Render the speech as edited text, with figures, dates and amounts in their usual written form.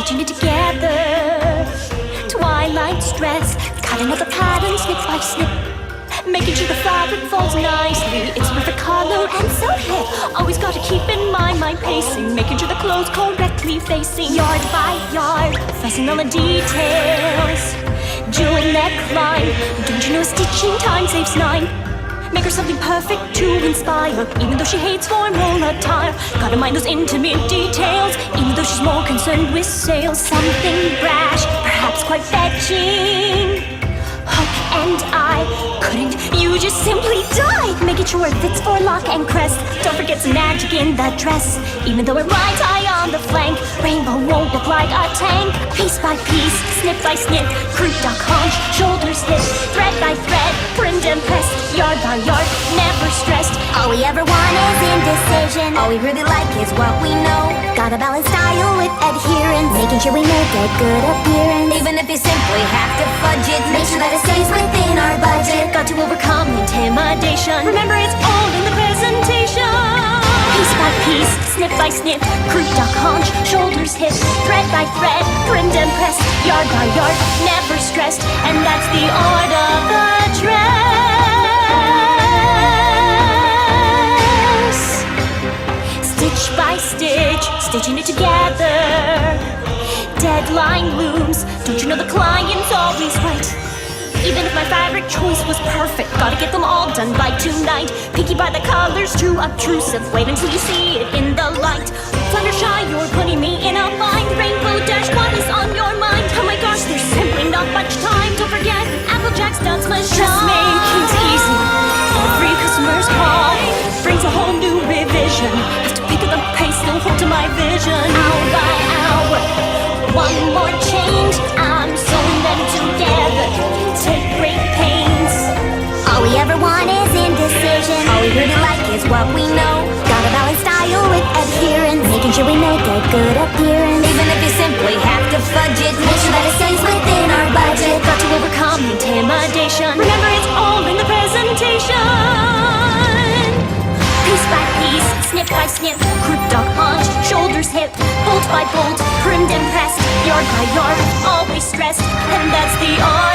stitching it together. Twilight's dress, cutting out the pattern snip by snip, making sure the fabric falls nicely. It's worth a color and so hip. Always gotta keep in mind my pacing, making sure the clothes correctly facing. Yard by yard, fussing on the details. Jewel neckline, don't you know stitching time saves 9? Make her something perfect to inspire, even though she hates formal attire. Gotta mind those intimate details, even though she's more concerned with sales. Something brash, perhaps quite fetching. Hook and eye, couldn't you just simply die? Making sure it fits for lock and crest. Don't forget some magic in that dress, even though it rides high on the flank. Rainbow won't look like a tank. Piece by piece, snip by snip, croup, duck, haunch, shoulders, hip, thread by thread, trimmed and pressed, yard by yard, never stressed. All we ever want is indecision. All we really like is what we know. Gotta balance style with adherence, making sure we make a good appearance. Even if you simply have to fudge it, make sure that it stays within our budget. Got to overcome intimidation. Remember, it's all in the presentation. Piece by piece, snip by snip, croup, duck, haunch, shoulders, hip, thread by thread, trimmed and pressed, yard by yard, never stressed. And that's the art of the dress. Stitch by stitch, stitching it together. Deadline looms, don't you know the client's always right? Even if my fabric choice was perfect, gotta get them all done by tonight. Picky by the colors, too obtrusive. Wait until you see it in the light. Fluttershy, you're putting me in a bind. Rainbow Dash, what is on your mind? Oh my gosh, there's simply not much time. Don't forget, Applejack's dance machine. Dressmaking's easy. Every customer's call brings a whole new revision. Have to pick up the pace, still hold to my vision. Hour by hour, one more change. I'm sewing them together. Take great pains. All we ever want is indecision. All we really like is what we know. Gotta balance style with adherence, making sure we make a good appearance. Even if you simply have to fudge it, make sure that it stays within our budget. Got to overcome intimidation. Remember, it's all in the presentation. Piece by piece, snip by snip, croup, duck, haunch, shoulders, hip, bolt by bolt, trimmed and pressed, yard by yard, always stressed. And that's the art